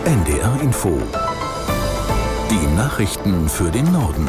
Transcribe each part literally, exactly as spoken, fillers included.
N D R Info. Die Nachrichten für den Norden.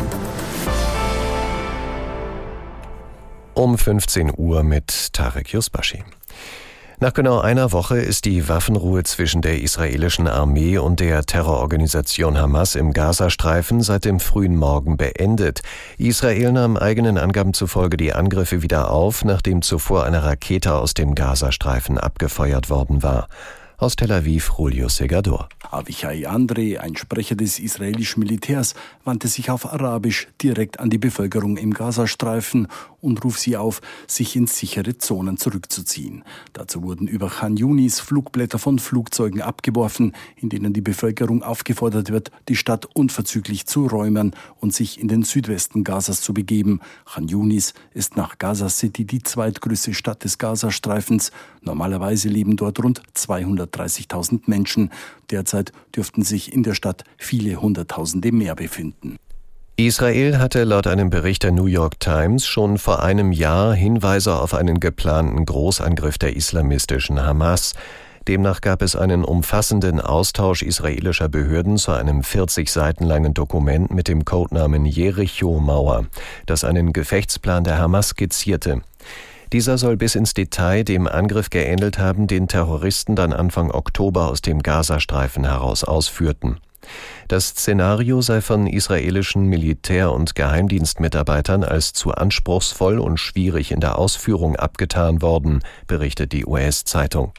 Um fünfzehn Uhr mit Tarek Yusbashi. Nach genau einer Woche ist die Waffenruhe zwischen der israelischen Armee und der Terrororganisation Hamas im Gazastreifen seit dem frühen Morgen beendet. Israel nahm eigenen Angaben zufolge die Angriffe wieder auf, nachdem zuvor eine Rakete aus dem Gazastreifen abgefeuert worden war. Aus Tel Aviv, Julio Segador. Avichai Andrei, ein Sprecher des israelischen Militärs, wandte sich auf Arabisch direkt an die Bevölkerung im Gazastreifen und rief sie auf, sich in sichere Zonen zurückzuziehen. Dazu wurden über Khan Yunis Flugblätter von Flugzeugen abgeworfen, in denen die Bevölkerung aufgefordert wird, die Stadt unverzüglich zu räumen und sich in den Südwesten Gazas zu begeben. Khan Yunis ist nach Gaza City die zweitgrößte Stadt des Gazastreifens. Normalerweise leben dort rund zweihundertdreißigtausend Menschen. Derzeit dürften sich in der Stadt viele Hunderttausende mehr befinden. Israel hatte laut einem Bericht der New York Times schon vor einem Jahr Hinweise auf einen geplanten Großangriff der islamistischen Hamas. Demnach gab es einen umfassenden Austausch israelischer Behörden zu einem vierzig Seiten langen Dokument mit dem Codenamen Jericho-Mauer, das einen Gefechtsplan der Hamas skizzierte. Dieser soll bis ins Detail dem Angriff geähnelt haben, den Terroristen dann Anfang Oktober aus dem Gazastreifen heraus ausführten. Das Szenario sei von israelischen Militär- und Geheimdienstmitarbeitern als zu anspruchsvoll und schwierig in der Ausführung abgetan worden, berichtet die U S-Zeitung.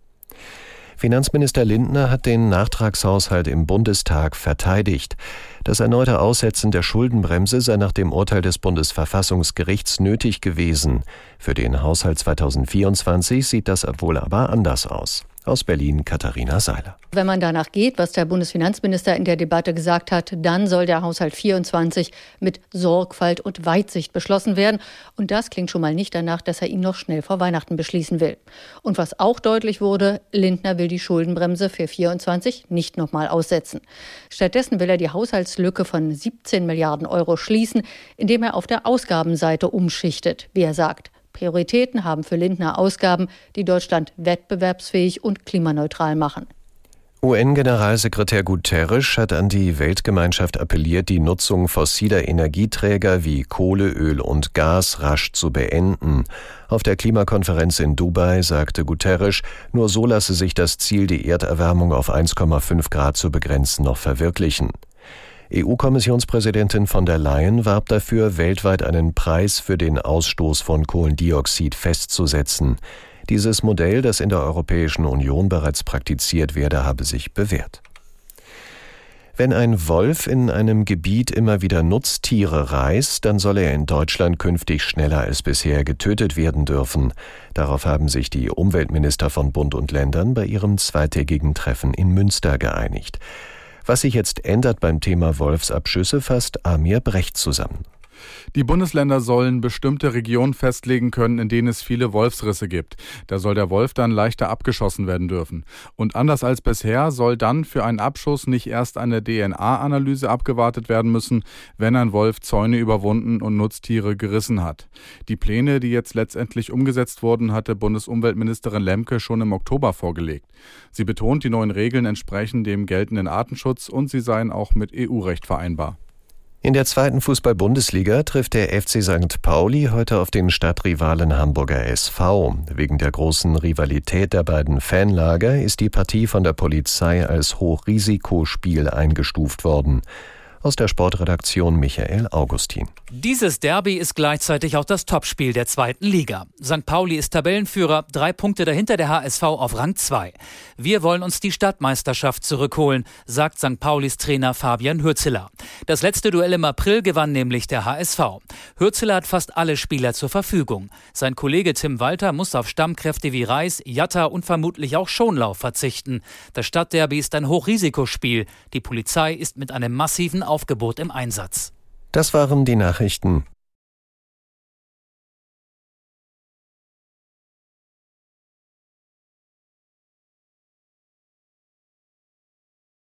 Finanzminister Lindner hat den Nachtragshaushalt im Bundestag verteidigt. Das erneute Aussetzen der Schuldenbremse sei nach dem Urteil des Bundesverfassungsgerichts nötig gewesen. Für den Haushalt zweitausendvierundzwanzig sieht das wohl aber anders aus. Aus Berlin, Katharina Seiler. Wenn man danach geht, was der Bundesfinanzminister in der Debatte gesagt hat, dann soll der Haushalt vierundzwanzig mit Sorgfalt und Weitsicht beschlossen werden. Und das klingt schon mal nicht danach, dass er ihn noch schnell vor Weihnachten beschließen will. Und was auch deutlich wurde, Lindner will die Schuldenbremse für vierundzwanzig nicht nochmal aussetzen. Stattdessen will er die Haushaltslücke von siebzehn Milliarden Euro schließen, indem er auf der Ausgabenseite umschichtet, wie er sagt. Prioritäten haben für Lindner Ausgaben, die Deutschland wettbewerbsfähig und klimaneutral machen. U N-Generalsekretär Guterres hat an die Weltgemeinschaft appelliert, die Nutzung fossiler Energieträger wie Kohle, Öl und Gas rasch zu beenden. Auf der Klimakonferenz in Dubai sagte Guterres, nur so lasse sich das Ziel, die Erderwärmung auf eins Komma fünf Grad zu begrenzen, noch verwirklichen. E U-Kommissionspräsidentin von der Leyen warb dafür, weltweit einen Preis für den Ausstoß von Kohlendioxid festzusetzen. Dieses Modell, das in der Europäischen Union bereits praktiziert werde, habe sich bewährt. Wenn ein Wolf in einem Gebiet immer wieder Nutztiere reißt, dann soll er in Deutschland künftig schneller als bisher getötet werden dürfen. Darauf haben sich die Umweltminister von Bund und Ländern bei ihrem zweitägigen Treffen in Münster geeinigt. Was sich jetzt ändert beim Thema Wolfsabschüsse, fasst Amir Brecht zusammen. Die Bundesländer sollen bestimmte Regionen festlegen können, in denen es viele Wolfsrisse gibt. Da soll der Wolf dann leichter abgeschossen werden dürfen. Und anders als bisher soll dann für einen Abschuss nicht erst eine D N A-Analyse abgewartet werden müssen, wenn ein Wolf Zäune überwunden und Nutztiere gerissen hat. Die Pläne, die jetzt letztendlich umgesetzt wurden, hatte Bundesumweltministerin Lemke schon im Oktober vorgelegt. Sie betont, die neuen Regeln entsprechen dem geltenden Artenschutz und sie seien auch mit E U-Recht vereinbar. In der zweiten Fußball-Bundesliga trifft der F C Sankt Pauli heute auf den Stadtrivalen Hamburger S V. Wegen der großen Rivalität der beiden Fanlager ist die Partie von der Polizei als Hochrisikospiel eingestuft worden. Aus der Sportredaktion Michael Augustin. Dieses Derby ist gleichzeitig auch das Topspiel der zweiten Liga. Sankt Pauli ist Tabellenführer, drei Punkte dahinter der H S V auf Rang zwei. Wir wollen uns die Stadtmeisterschaft zurückholen, sagt Sankt Paulis Trainer Fabian Hürzeler. Das letzte Duell im April gewann nämlich der H S V. Hürzeler hat fast alle Spieler zur Verfügung. Sein Kollege Tim Walter muss auf Stammkräfte wie Reis, Jatta und vermutlich auch Schonlauf verzichten. Das Stadtderby ist ein Hochrisikospiel. Die Polizei ist mit einem massiven Aufgebot im Einsatz. Das waren die Nachrichten.